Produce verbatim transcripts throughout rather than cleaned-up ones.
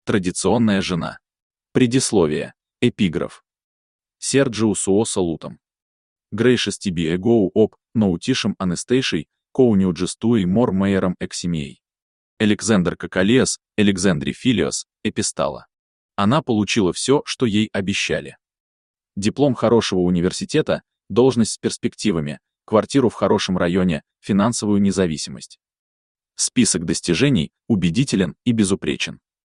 Традиционная жена. Предисловие. Эпиграф. Серджиус Уоса Лутом. Грейшес тиби эгоу об, наутишем анестейшей, коуниу джестуи мор мейером эксимией. Александр Кокалиас, Александри Филиос, Эпистала. Она получила все, что ей обещали. Диплом хорошего университета, должность с перспективами, квартиру в хорошем районе, финансовую независимость. Список достижений убедителен и безупречен.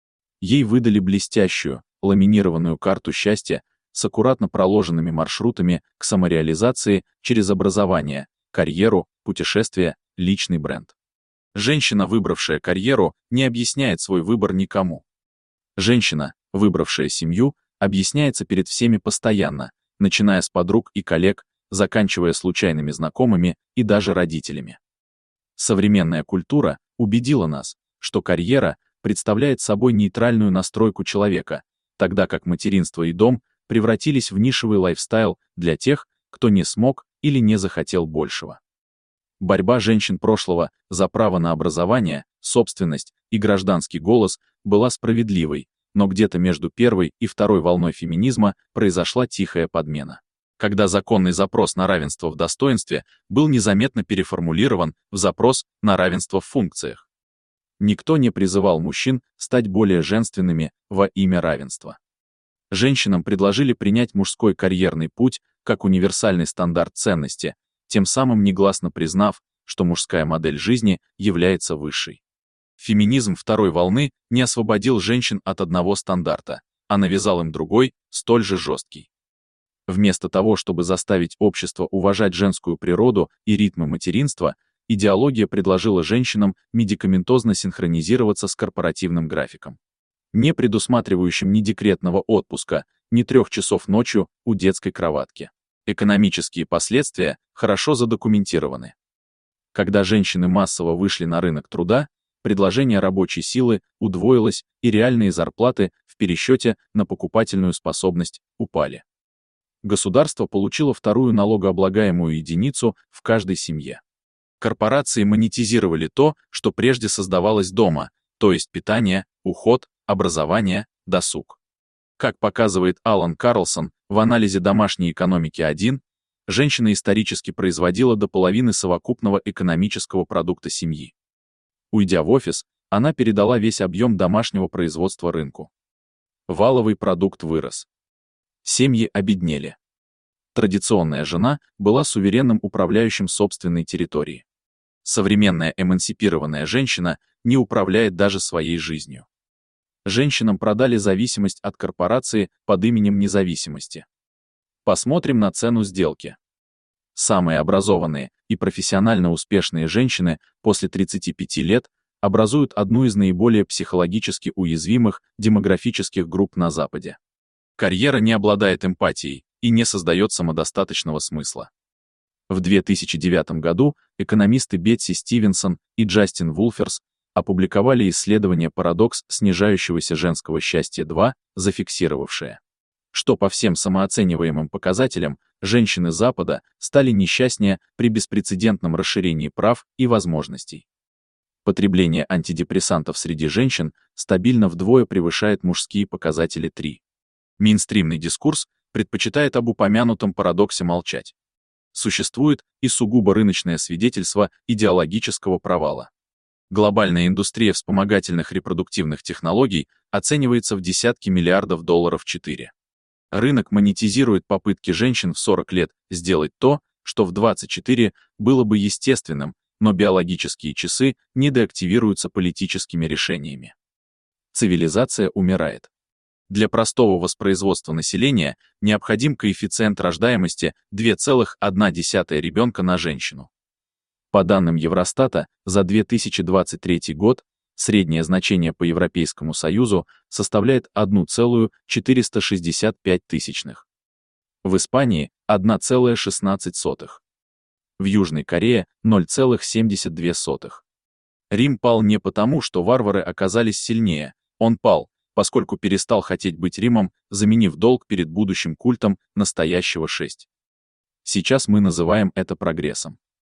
Ей выдали блестящую, ламинированную карту счастья с аккуратно проложенными маршрутами к самореализации через образование, карьеру, путешествия, личный бренд. Женщина, выбравшая карьеру, не объясняет свой выбор никому. Женщина, выбравшая семью, объясняется перед всеми постоянно, начиная с подруг и коллег, заканчивая случайными знакомыми и даже родителями. Современная культура убедила нас, что карьера представляет собой нейтральную настройку человека, тогда как материнство и дом превратились в нишевый лайфстайл для тех, кто не смог или не захотел большего. Борьба женщин прошлого за право на образование, собственность и гражданский голос была справедливой, но где-то между первой и второй волной феминизма произошла тихая подмена, когда законный запрос на равенство в достоинстве был незаметно переформулирован в запрос на равенство в функциях. Никто не призывал мужчин стать более женственными во имя равенства. Женщинам предложили принять мужской карьерный путь как универсальный стандарт ценности, тем самым негласно признав, что мужская модель жизни является высшей. Феминизм второй волны не освободил женщин от одного стандарта, а навязал им другой, столь же жесткий. Вместо того, чтобы заставить общество уважать женскую природу и ритмы материнства, идеология предложила женщинам медикаментозно синхронизироваться с корпоративным графиком, не предусматривающим ни декретного отпуска, ни трех часов ночью у детской кроватки. Экономические последствия хорошо задокументированы. Когда женщины массово вышли на рынок труда, предложение рабочей силы удвоилось, и реальные зарплаты в пересчете на покупательную способность упали. Государство получило вторую налогооблагаемую единицу в каждой семье. Корпорации монетизировали то, что прежде создавалось дома, то есть питание, уход, образование, досуг. Как показывает Алан Карлсон в анализе домашней экономики один, женщина исторически производила до половины совокупного экономического продукта семьи. Уйдя в офис, она передала весь объем домашнего производства рынку. Валовый продукт вырос. Семьи обеднели. Традиционная жена была суверенным управляющим собственной территорией. Современная эмансипированная женщина не управляет даже своей жизнью. Женщинам продали зависимость от корпорации под именем независимости. Посмотрим на цену сделки. Самые образованные и профессионально успешные женщины после тридцати пяти лет образуют одну из наиболее психологически уязвимых демографических групп на Западе. Карьера не обладает эмпатией и не создает самодостаточного смысла. В две тысячи девятом году экономисты Бетси Стивенсон и Джастин Вулферс опубликовали исследование «Парадокс снижающегося женского счастья два», зафиксировавшее, что по всем самооцениваемым показателям женщины Запада стали несчастнее при беспрецедентном расширении прав и возможностей. Потребление антидепрессантов среди женщин стабильно вдвое превышает мужские показатели три. Мейнстримный дискурс предпочитает об упомянутом парадоксе молчать. Существует и сугубо рыночное свидетельство идеологического провала. Глобальная индустрия вспомогательных репродуктивных технологий оценивается в десятки миллиардов долларов. четыре. Рынок монетизирует попытки женщин в сорок лет сделать то, что в двадцать четыре было бы естественным, но биологические часы недоактивируются политическими решениями. Цивилизация умирает. Для простого воспроизводства населения необходим коэффициент рождаемости два целых одна десятая ребенка на женщину. По данным Евростата, за две тысячи двадцать третий год среднее значение по Европейскому Союзу составляет одна целая четыреста шестьдесят пять тысячных. В Испании – одна целая шестнадцать сотых. В Южной Корее – ноль целых семьдесят две сотых. Рим пал не потому, что варвары оказались сильнее, он пал, поскольку перестал хотеть быть Римом, заменив долг перед будущим культом настоящего шесть. Сейчас мы называем это прогрессом.